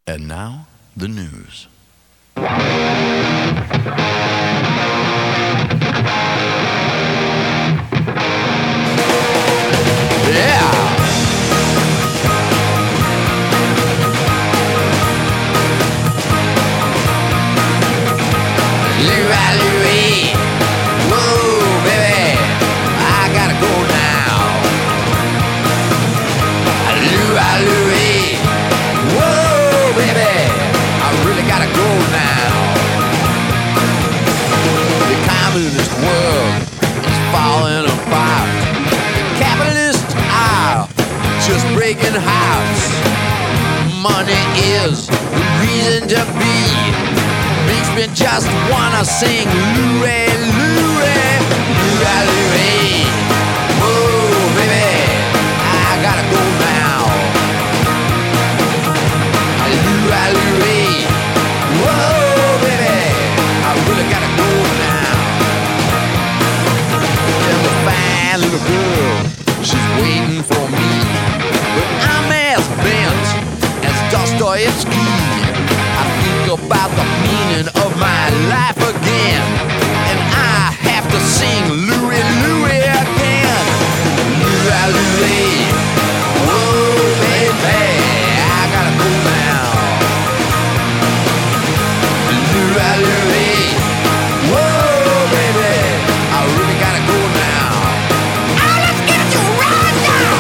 And now, the news. Yeah! Louie, whoa, baby, I gotta go now. Louie, whoa, baby, I really gotta go now. The communist world is falling apart. The capitalist are just breaking hearts. Money is the reason to be. Makes me just wanna sing Louie, Louie, Louie, Louie. Whoa, baby, I gotta go now. Louie, Louie. Whoa, baby, I really gotta go now. There's a fine little girl, she's waiting for me. But I'm as bent as Dostoevsky. I think about the meaning of my life again, and I have to sing Louie, Louie again. Louie, Louie, whoa, baby, I gotta go now. Louie, Louie, whoa, baby, I really gotta go now. Oh, let's get it to right now.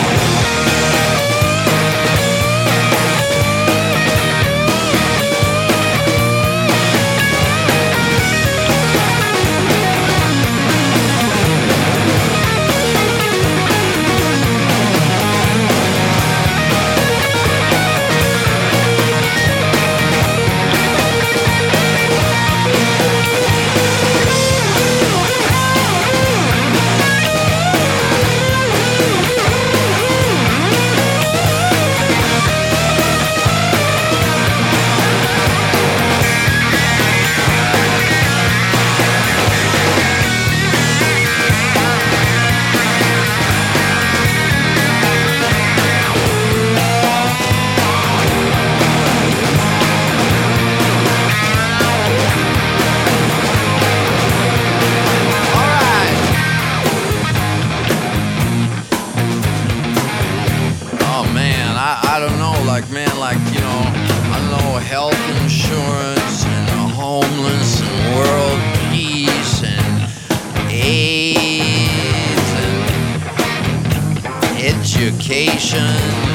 I don't know, I don't know, health insurance and the homeless and world peace and AIDS and education.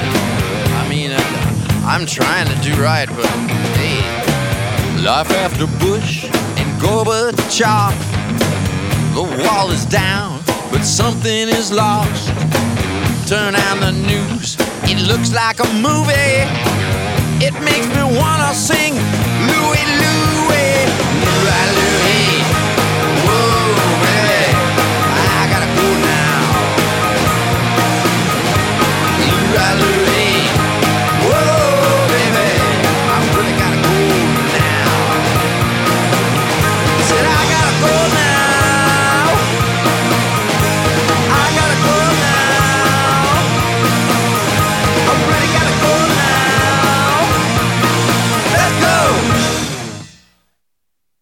I'm trying to do right, but hey, life after Bush and Gorbachev. The wall is down, but something is lost. Turn on the news, it looks like a movie. It makes me wanna sing Louie, Louie, Louie, Louie.